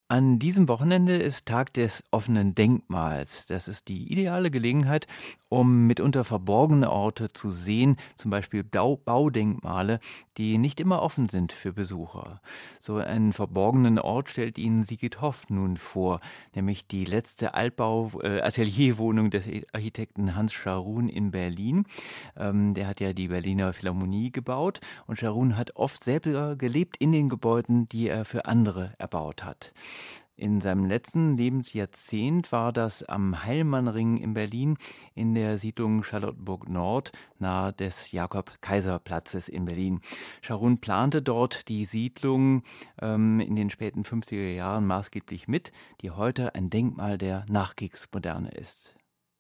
An diesem Wochenende ist Tag des offenen Denkmals. Das ist die ideale Gelegenheit, um mitunter verborgene Orte zu sehen, zum Beispiel Baudenkmale, die nicht immer offen sind für Besucher. So einen verborgenen Ort stellt Ihnen Sigrid Hoff nun vor, nämlich die letzte Altbau-Atelierwohnung des Architekten Hans Scharoun in Berlin. Der hat ja die Berliner Philharmonie gebaut und Scharoun hat oft selber gelebt in den Gebäuden, die er für andere erbaut hat. In seinem letzten Lebensjahrzehnt war das am Heilmannring in Berlin in der Siedlung Charlottenburg Nord nahe des Jakob-Kaiser-Platzes in Berlin. Scharoun plante dort die Siedlung in den späten 50er Jahren maßgeblich mit, die heute ein Denkmal der Nachkriegsmoderne ist.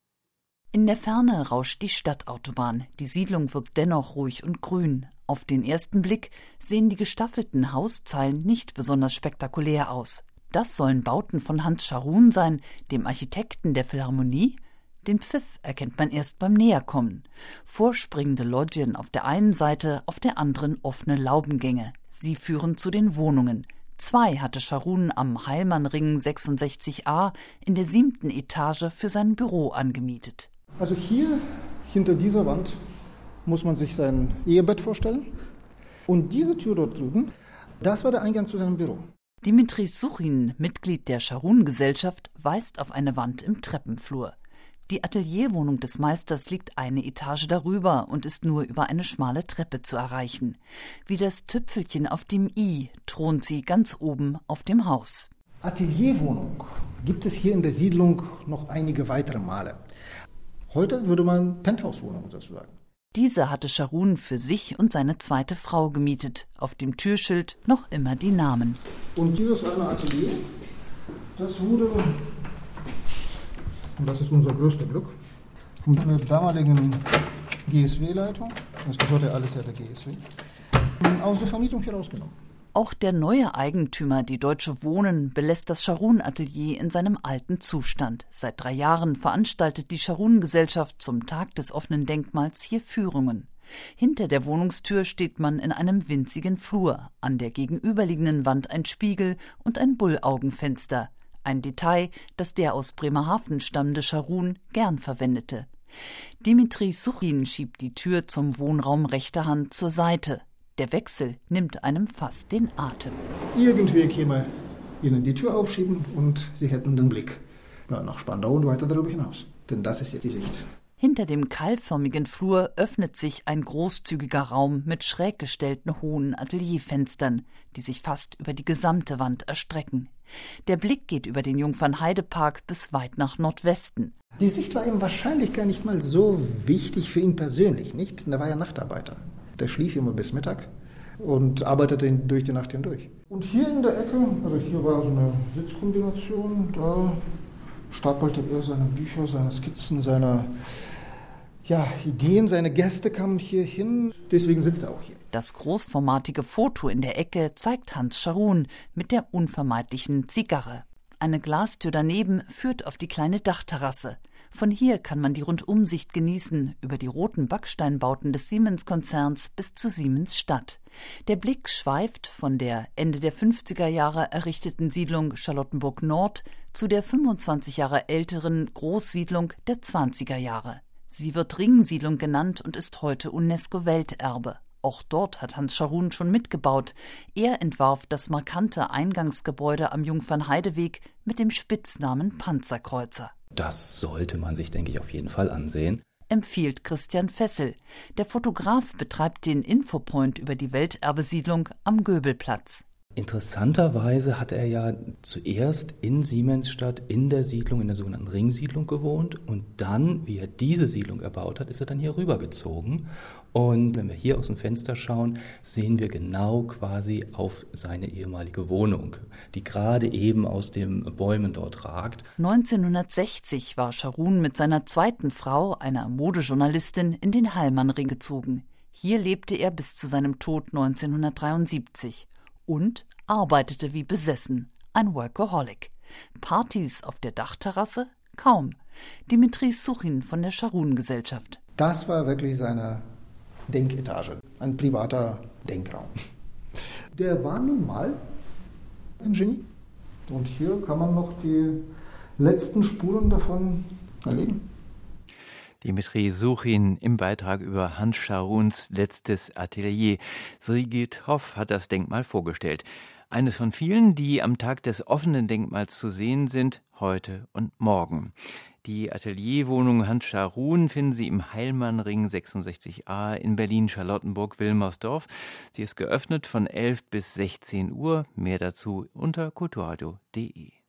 In der Ferne rauscht die Stadtautobahn. Die Siedlung wirkt dennoch ruhig und grün. Auf den ersten Blick sehen die gestaffelten Hauszeilen nicht besonders spektakulär aus. Das sollen Bauten von Hans Scharoun sein, dem Architekten der Philharmonie? Den Pfiff erkennt man erst beim Näherkommen. Vorspringende Loggien auf der einen Seite, auf der anderen offene Laubengänge. Sie führen zu den Wohnungen. 2 hatte Scharoun am Heilmannring 66a in der 7. Etage für sein Büro angemietet. Also hier, hinter dieser Wand, muss man sich sein Ehebett vorstellen. Und diese Tür dort drüben, das war der Eingang zu seinem Büro. Dimitri Suchin, Mitglied der Scharoun-Gesellschaft, weist auf eine Wand im Treppenflur. Die Atelierwohnung des Meisters liegt eine Etage darüber und ist nur über eine schmale Treppe zu erreichen. Wie das Tüpfelchen auf dem i thront sie ganz oben auf dem Haus. Atelierwohnung gibt es hier in der Siedlung noch einige weitere Male. Heute würde man Penthouse-Wohnung sozusagen. Diese hatte Scharoun für sich und seine zweite Frau gemietet. Auf dem Türschild noch immer die Namen. Und dieses eine Atelier, das wurde, und das ist unser größter Glück, von der damaligen GSW-Leitung, das gehört ja alles ja der GSW, aus der Vermietung herausgenommen. Auch der neue Eigentümer, die Deutsche Wohnen, belässt das Scharoun-Atelier in seinem alten Zustand. Seit 3 Jahren veranstaltet die Scharoun-Gesellschaft zum Tag des offenen Denkmals hier Führungen. Hinter der Wohnungstür steht man in einem winzigen Flur. An der gegenüberliegenden Wand ein Spiegel und ein Bullaugenfenster. Ein Detail, das der aus Bremerhaven stammende Scharoun gern verwendete. Dimitri Suchin schiebt die Tür zum Wohnraum rechter Hand zur Seite. Der Wechsel nimmt einem fast den Atem. Irgendwie käme Ihnen die Tür aufschieben und Sie hätten den Blick nach Spandau und weiter darüber hinaus. Denn das ist ja die Sicht. Hinter dem keilförmigen Flur öffnet sich ein großzügiger Raum mit schräg gestellten hohen Atelierfenstern, die sich fast über die gesamte Wand erstrecken. Der Blick geht über den Jungfernheidepark bis weit nach Nordwesten. Die Sicht war ihm wahrscheinlich gar nicht mal so wichtig für ihn persönlich, nicht? Er war ja Nachtarbeiter. Der schlief immer bis Mittag und arbeitete durch die Nacht hindurch. Und hier in der Ecke, also hier war so eine Sitzkombination, da stapelte er seine Bücher, seine Skizzen, seine Ideen, seine Gäste kamen hier hin, deswegen sitzt er auch hier. Das großformatige Foto in der Ecke zeigt Hans Scharoun mit der unvermeidlichen Zigarre. Eine Glastür daneben führt auf die kleine Dachterrasse. Von hier kann man die Rundumsicht genießen, über die roten Backsteinbauten des Siemens-Konzerns bis zu Siemens Stadt. Der Blick schweift von der Ende der 50er Jahre errichteten Siedlung Charlottenburg Nord zu der 25 Jahre älteren Großsiedlung der 20er Jahre. Sie wird Ringsiedlung genannt und ist heute UNESCO-Welterbe. Auch dort hat Hans Scharoun schon mitgebaut. Er entwarf das markante Eingangsgebäude am Jungfernheideweg mit dem Spitznamen Panzerkreuzer. Das sollte man sich, denke ich, auf jeden Fall ansehen. Empfiehlt Christian Fessel. Der Fotograf betreibt den Infopoint über die Welterbesiedlung am Göbelplatz. Interessanterweise hat er ja zuerst in Siemensstadt in der Siedlung, in der sogenannten Ringsiedlung gewohnt und dann, wie er diese Siedlung erbaut hat, ist er dann hier rübergezogen. Und wenn wir hier aus dem Fenster schauen, sehen wir genau quasi auf seine ehemalige Wohnung, die gerade eben aus den Bäumen dort ragt. 1960 war Scharoun mit seiner zweiten Frau, einer Modejournalistin, in den Heilmannring gezogen. Hier lebte er bis zu seinem Tod 1973. Und arbeitete wie besessen, ein Workaholic. Partys auf der Dachterrasse? Kaum. Dimitri Suchin von der Scharoun-Gesellschaft. Das war wirklich seine Denketage, ein privater Denkraum. Der war nun mal ein Genie. Und hier kann man noch die letzten Spuren davon erleben. Dimitri Suchin im Beitrag über Hans Scharuns letztes Atelier. Sigrid Hoff hat das Denkmal vorgestellt. Eines von vielen, die am Tag des offenen Denkmals zu sehen sind, heute und morgen. Die Atelierwohnung Hans Scharun finden Sie im Heilmannring 66a in Berlin-Charlottenburg-Wilmersdorf. Sie ist geöffnet von 11 bis 16 Uhr. Mehr dazu unter kulturradio.de.